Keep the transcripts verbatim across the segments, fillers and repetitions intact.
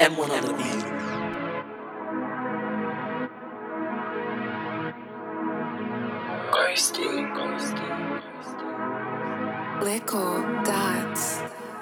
M one on the beat. Ghosty, ghosty, ghosty. Liquor dots.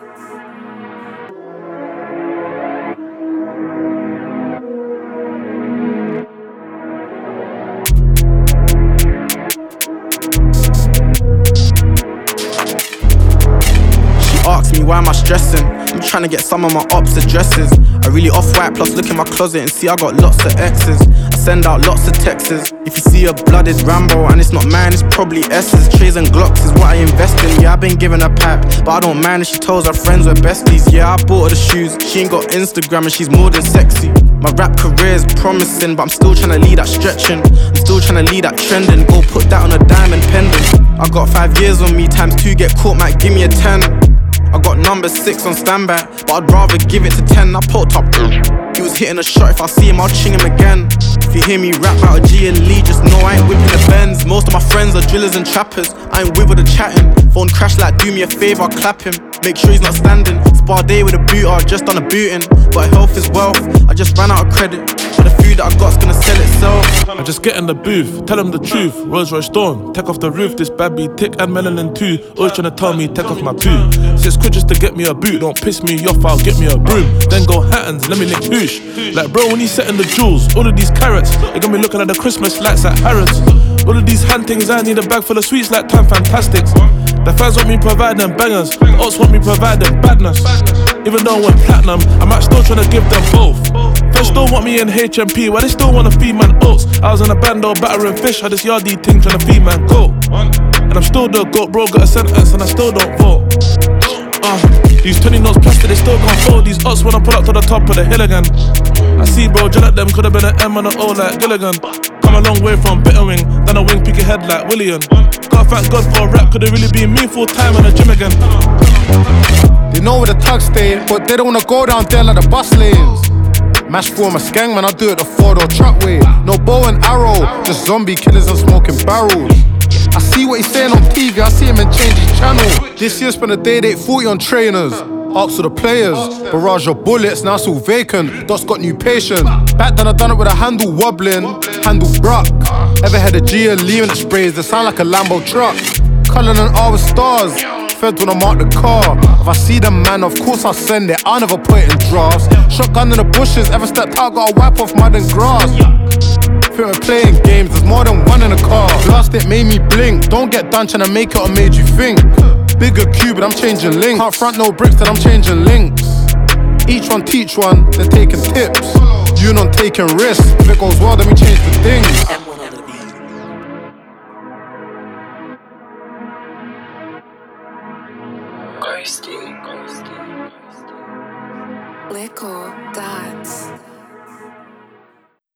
Ask me why am I stressing? I'm trying to get some of my ops addresses. I really off-white, plus look in my closet and see I got lots of X's. I send out lots of texts. If you see a blooded Rambo and it's not mine, it's probably S's. Trays and Glocks is what I invest in. Yeah, I've been giving her pipe, but I don't mind if she tells her friends we're besties. Yeah, I bought her the shoes. She ain't got Instagram and she's more than sexy. My rap career is promising, but I'm still trying to lead that stretching. I'm still trying to lead that trending. Go put that on a diamond pendant. I got five years on me, times two get caught, might give me a ten. I got number six on standby, but I'd rather give it to ten. I put up. He was hitting a shot, if I see him, I'll ching him again. If you hear me rap about a G and Lee, just know I ain't whipping the Benz. Most of my friends are drillers and trappers, I ain't with with the chatting. Phone crash like, do me a favour, clap him. Make sure he's not standing. Spar day with a booter, just on a booting. But health is wealth, I just ran out of credit. But the food that I got's gonna sell itself. I just get in the booth, tell him the truth. Rolls Royce Dawn, take off the roof. This bad be tick and melanin too. Always tryna tell me, take off my boot. Six quid just to get me a boot. Don't piss me off, I'll get me a broom. Then go Hattons, let me lick hoosh. Like bro, when he's setting the jewels, all of these carrots, they got me looking at the Christmas lights at Harrods. All of these hand things, I need a bag full of sweets like Time Fantastics. The fans want me provide them bangers, the ops want me provide them badness. Even though I went platinum, I'm out still trying to give them both. Feds still want me in H M P, why they still wanna feed man oats? I was in a band though, battering fish, had this yardie ting trying to feed man goat. And I'm still the goat, bro, got a sentence and I still don't vote. Uh, these twenty notes plastic, they still can't fold. These ops when I pull up to the top of the hill again. I see bro, gel at them, could've been an M and an O like Gilligan. Come a long way from Bitterwing, then a wing pick your head like William. Gotta thank God for a rap, could've really been me full time in the gym again. They know where the tugs stay, but they don't wanna go down there like the bus lanes. Mash for my skang, man, I do it the four-door truck way. No bow and arrow, just zombie killers and smoking barrels. I see what he's saying on T V, I see him and change his channel. This year spent a day eight forty on trainers. Ups to the players, barrage of bullets, now it's all vacant. Dot's got new patience. Back then I done it with a handle wobbling, handle bruck. Ever had a G and Lee in the sprays, they sound like a Lambo truck. Cullen and R with stars, fed when I mark the car. If I see them man, of course I'll send it, I'll never put it in drafts. Shotgun in the bushes, ever stepped out, gotta wipe off mud and grass. Think we're playing games, there's more than one in a car. Last it made me blink, don't get done trying to make it or made you think. Bigger cube, but I'm changing links. Can't front no bricks, then I'm changing links. Each one teach one, they're taking tips. You not taking risks. If it goes well, then we change the things. M one on the beat. Ghosty, ghosty, ghosty. Liquor dots.